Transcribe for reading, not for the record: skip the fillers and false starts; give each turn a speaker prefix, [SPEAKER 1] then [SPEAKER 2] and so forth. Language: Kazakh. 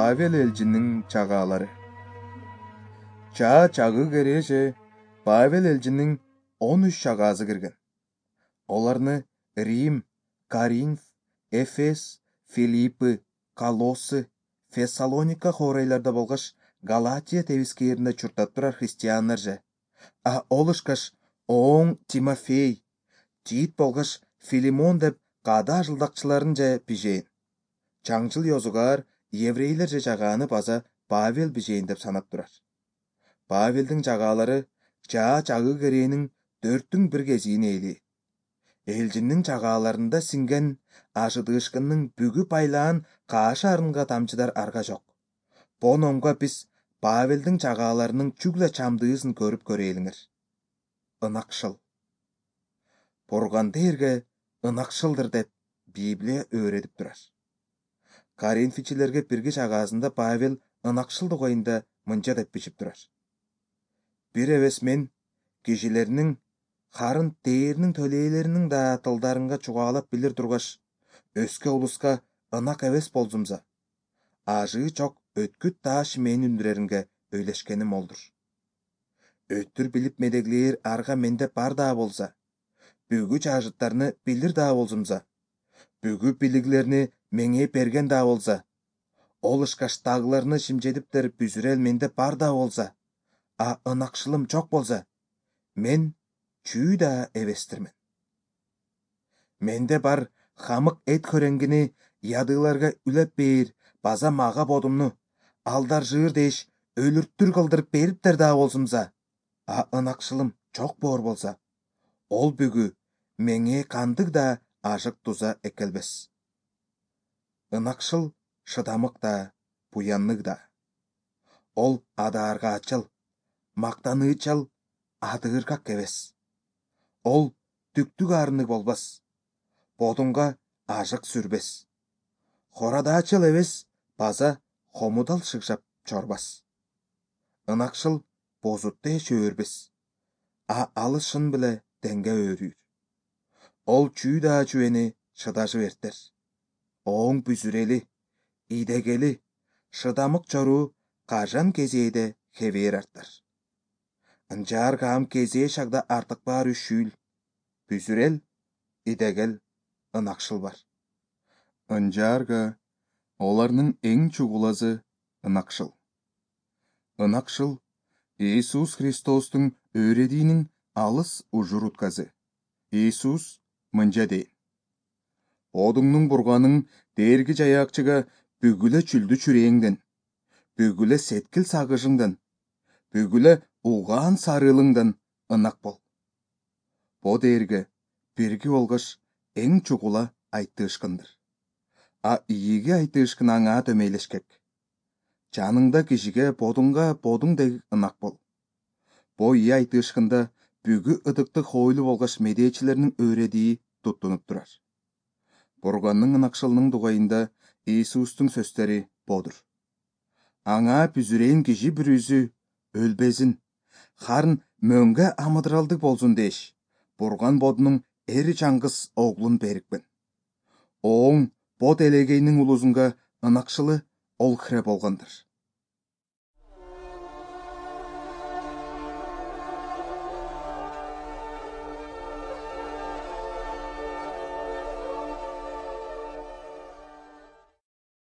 [SPEAKER 1] Павел элчинин чагаалары. Чагы кереше Павел элчинин 13 чагаасы кирген. Оларны Рим, Коринф, Эфес, Филиппы, Колоссы, Фессалоника хорайларда болгош Галатия тебискээринде чуртап турар христиандар же. А олышкаш оң Тимофей, Тит болгош Филимон деп када жылдакчыларын же бижейин. Чаңчыл ёзугар еврейлер же чагааны база Павел бижейин деп санап турар. Павелдин чагаалары чагы керенин 4/1 кезиин эйли. Элчинин чагааларында синген ашыдыышкынның бүгүп айлаан каашы арынга тамчыдар арга жок. Бономга биз Павелдин чагааларынын чүглө чамдыысын көрүп көрөйлүңөр. Ынакшыл. Бурган дээрге ынакшылдыр деп Библия öğretip турар. Коринфичилерге бирги чагаасында Павел ынакшылдык оюнда мынча деп бичип турар. Бир эвес мен кишилернин харын дээринин төлөйлеринин да тылдарынга чугаалап билир тургаш, өскө улуска ынак эвес болзумза, ажыы чок өткүт тааш мен үндүреринге өйлешкеним олдур. Өттүр билип медеглээр арга менде бар да болса, бүгү чажыттарны билир да болзумза, бүгү билиглерни меңе берген да болса, ол ышкаштагыларны шимжедиптер бүзүрел менде бар да болса, а ынакшылым жок болса, мен чүү да эвестирмин. Менде бар хамык эт хөреңгини ядыыларга үлеп бээр, база мага бодумну алдар жыыр деш өлүрттүр кылдырып бериптер да болсумза, а ынакшылым жок боор болса, ол бүгү меңе кандык да ашык туза экелбес. Ынакшыл шыдамык да, буяннык да. Ол адааргаачыл, мактаныычал, адыыргак эбес. Ол түктүк арынык болбас, бодунга ажык сүрбес. Хорадаачыл эбес, база хомудал шыгшап чорбас. Ынакшыл бозутте чөөрбес, а алышын биле денге өрүүр. Ол чүү да чүени шыдажы бертер. Оң бүзүрели, идегели, шыдамык чоруу кажан кезээде хебээр артар. Ынжаар каам кезээ шагда артык баар үшүүл, бүзүрел, идегел, ынакшыл бар. Ынжаарга оларнын эң чугулазы ынакшыл. Ынакшыл Иисус Христостун öğrediğinin алыс ужурутказы. Иисус мынча дейин. Одуңнун бурганын дээрги жаякчыга бүгүлө чүлдү чүрээңден, бүгүлө сеткил сагыжыңдан, бүгүлө угаан сарылыңдан ынак бол. Бо дээрге бирги болгош эң чугула айтыышкындыр. А ийиги айтыышкын аңаа төмейлешкек. Жаныңда кишиге бодуңга бодуң деги ынак бол. Бо ии айтыышкында бүгү ыдыктык хойлу болгош медеечилердин öğредии туттунуп турар. Бурганның ынакшылының дугайында Иисустун сөздөрү бодур. Аңаа бүзүрейин киши бүрүзү өлбезин, харын мөңгө амыдыралдык болсун деш, Бурган бодунун эри чаңгыс оглун берикпин. Оң бод элегейнин улузунга ынакшылы ол хре болгондыр.